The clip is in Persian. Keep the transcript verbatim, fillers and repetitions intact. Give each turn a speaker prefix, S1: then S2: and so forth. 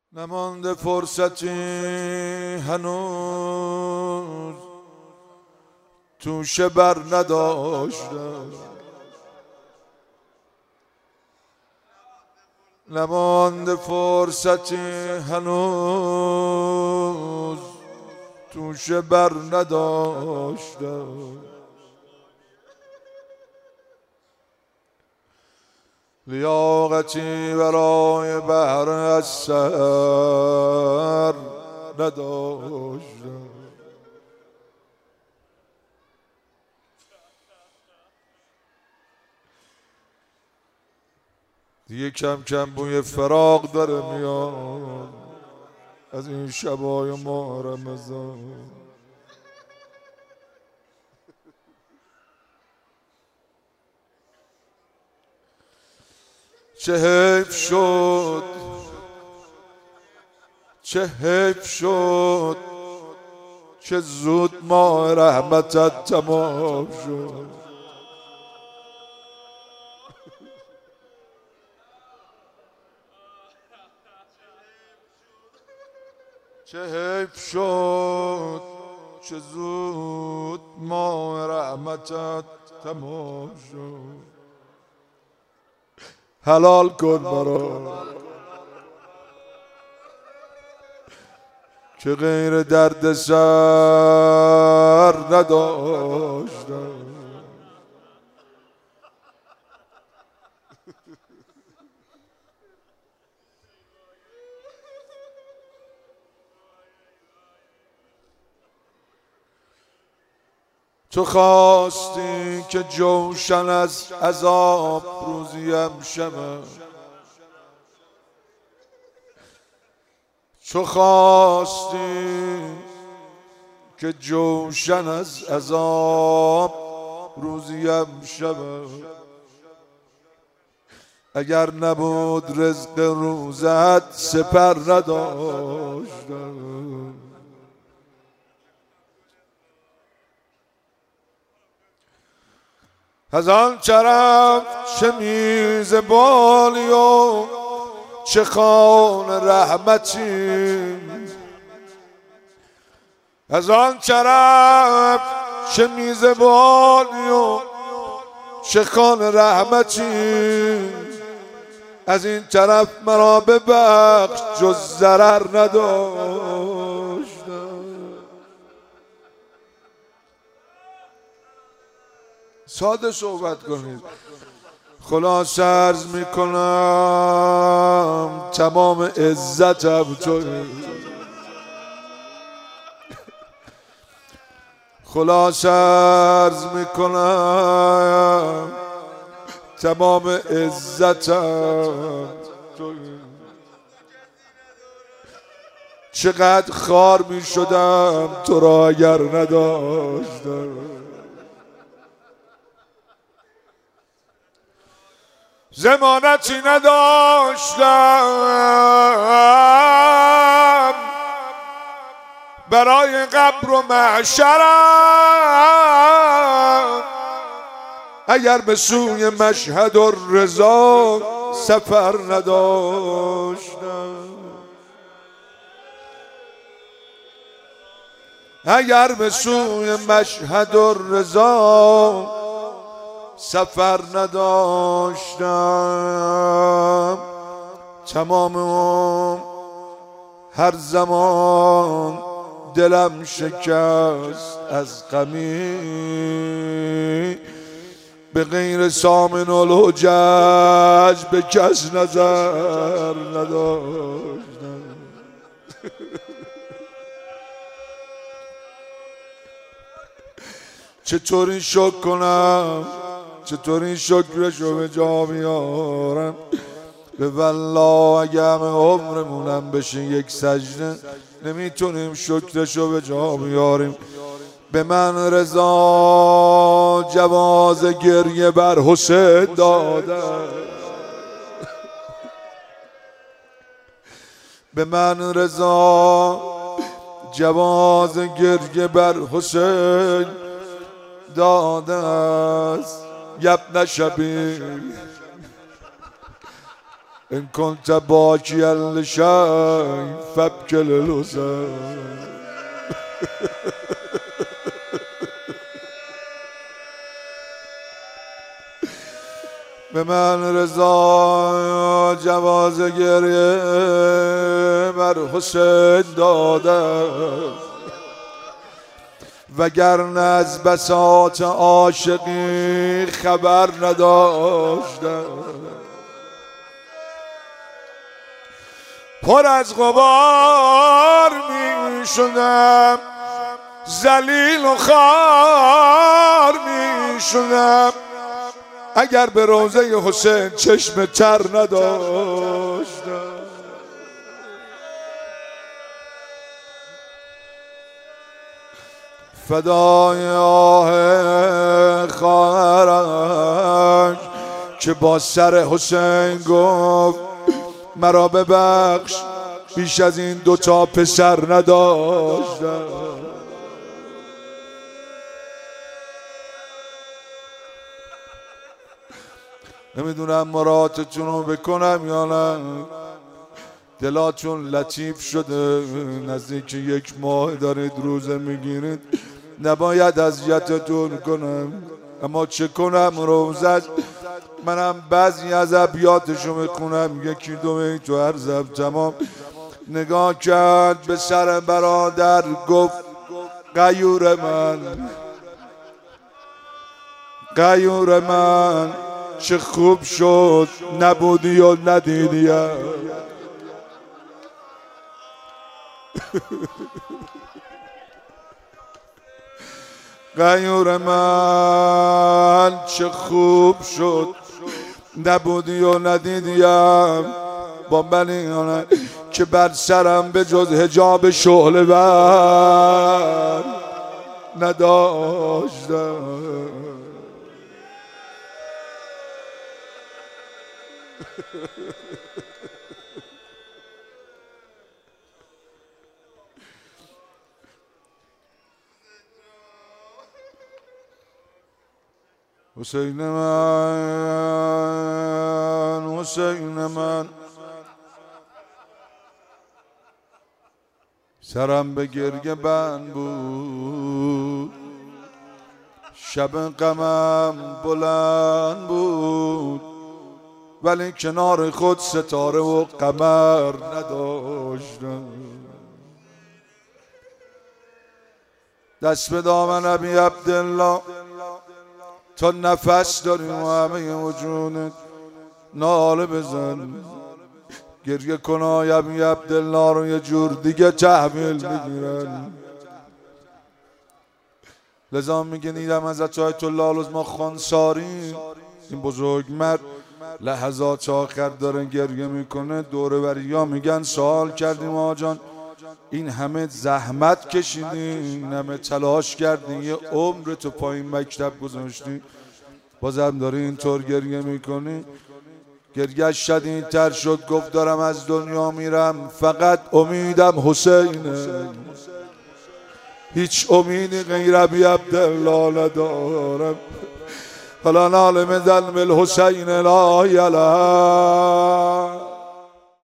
S1: نمانده فرصتی هنوز توشه بر نداشتم، نمانده فرصتی هنوز توشه بر نداشتم. لیاقتی برای بهر از سر نداشتم. دیگه کم کم بوی فراق داره میاد از این شبای ماه رمضان. چه حیف شد چه حیف شد چه زود ماه رحمتت تمام شد. چه حیف شد چه زود ماه رحمتت تمام شد. حلال کن برا که غیر درد سر نداشتم. تو خواستی که جوشن از عذاب روزیم شود، تو خواستی که جوشن از عذاب روزیم شود. اگر نبود رزق روزت سپر نداشتم. از آن طرف چه میز بالی و چه خوان رحمتی، از آن طرف چه میز بالی و چه خوان رحمتی، از این طرف مرا ببخش جز ضرر نداشتم. ساده صحبت کنید. خلاصه عرض میکنم تمام عزتم توی، خلاصه عرض میکنم تمام عزتم توی. چقدر خار میشدم تو را اگر نداشتم. ضمانتی نداشتم برای قبر و محشرم، اگر به سوی مشهد و رضا سفر نداشتم. اگر به سوی مشهد و رضا سفر نداشتم. تمام هر زمان دلم شکست از غمی، به غیر سامن الحجج به کس نظر نداشتم. چطوری شکر کنم چطوری شکرشو به جا بیارم؟ به والله اگه همه عمرمونم بشه یک سجده نمیتونیم شکرشو به جا بیاریم. به من رضا جواز گریه بر حسین داده، به من رضا جواز گریه بر حسین داده است. یبن شبیب إن كنت باكيا لشيء فابكي للحسين. به من رضا جواز گریه بر حسین داده، وگرنه از بساط عاشقی خبر نداشته. پر از غبار می شدم، ذلیل و خوار می شدم، اگر به روضه حسین چشم تر نداشتم. فدای آه خواهرش که با سر حسین گفت مرا ببخش، بیش از این دوتا پسر نداشتم. نمیدونم مرادتون رو بکنم یا نه، دلاتون لطیف شده، نزدیک یک ماه دارید روزه میگیرید، نباید اذیتتون کنم، اما چه کنم روزه. منم بعضی از ابیاتشو میخونم، یکی دو بیت تو عرضم تمام. نگاه کرد به سر برادر گفت غیور من، غیور من چه خوب شد نبودی و ندیدیم. غیور من چه خوب شد نبودی و ندیدیم، با منی که بر سرم به جز حجاب شعله ور نداشتم. حسین من، حسین من، سرم به گریه بند بود، شب غمم بلند بود، ولی کنار خود ستاره و قمر نداشتم. دست به دامن ابی عبدالله، تا نفس داری و همه وجودت ناله بزن، گریه کنای ابی عبدالله رو یه جور دیگه تحویل بگیرن. لذا میگه نیدم حضرت آیت الله العظمی خانساری، این بزرگ مرد لحظات آخر داره گریه میکنه. دوره بریا میگن سوال کردیم آقا جان این همه زحمت کشیدی، این همه تلاش کردی، یه عمر تو پایین مکتب گذاشتی، بازم داری اینطور گریه میکنی؟ گریه شدیدتر شد، گفت دارم از دنیا میرم، فقط امیدم حسینه، هیچ امیدی غیر ابی عبدالله ندارم. فلا نعلم ذنب الحسین لا یله